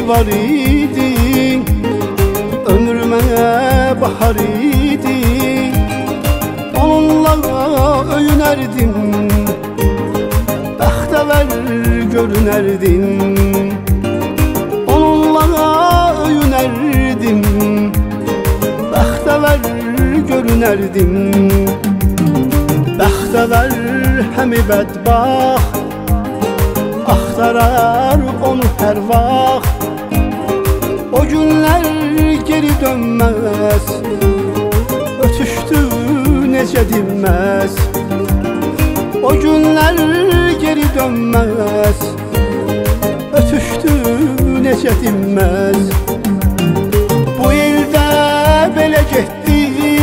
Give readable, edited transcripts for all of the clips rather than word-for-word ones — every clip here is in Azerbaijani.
var idi, ömrümə bahar idi. Onunla öyünərdim, bəxtəvər görünərdim. Onunla öyünərdim, bəxtəvər görünərdim. Bəxtəvər həmi bədbaxt axtarar onu hər vaxt. O günlər geri dönməz, ötüşdü necə dinməz. O günlər geri dönməz, ötüşdü necə dinməz. Bu ildə belə getdi,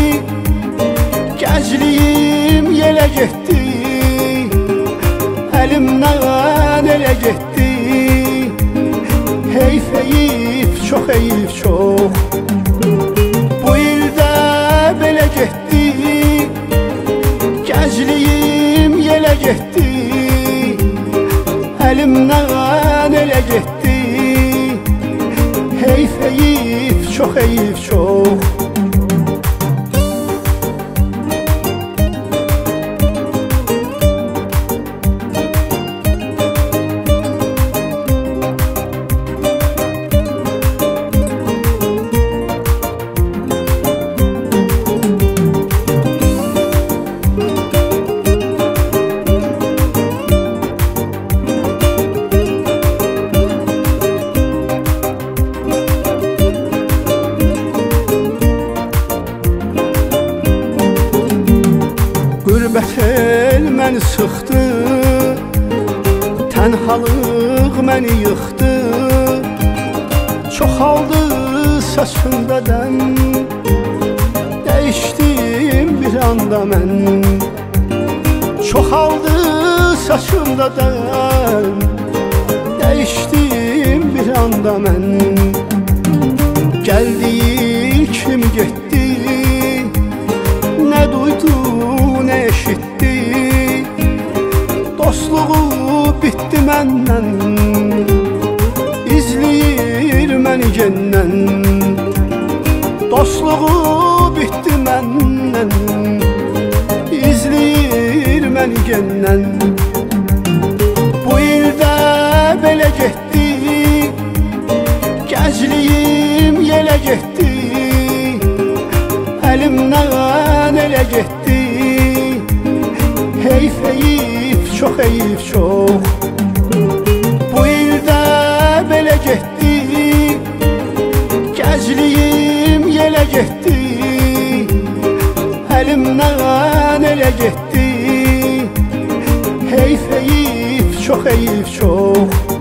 gəncliyim yelə getdi. Əlimdən elə getdi, heyf heyif, çox heyif, çox. Bu ildə belə getdi, gəncliyim yelə getdi. Əlimdən elə getdi, heyf heyif, çox heyif, çox. Qürbət el məni sıxdı, tənhalıq məni yıxdı. Çoxaldı saçımda dən, dəyişdim bir anda mən. Çoxaldı saçımda dən, dəyişdim bir anda mən. Gəldiyi kimi getdi, nə duydu nə eşitdi. Dostluğu bitdi məndən, izləyir məni gendən. Dostluğu bitdi məndən, izləyir məni gendən. Bu ildə belə getdi, gəncliyim yelə getdi. Əlimdən elə getdi, heyf heyif, çox heyif, çox. Bu ildə belə getdi, gəncliyim yelə getdi. Əlimdən elə getdi, heyf heyif, çox heyif, çox.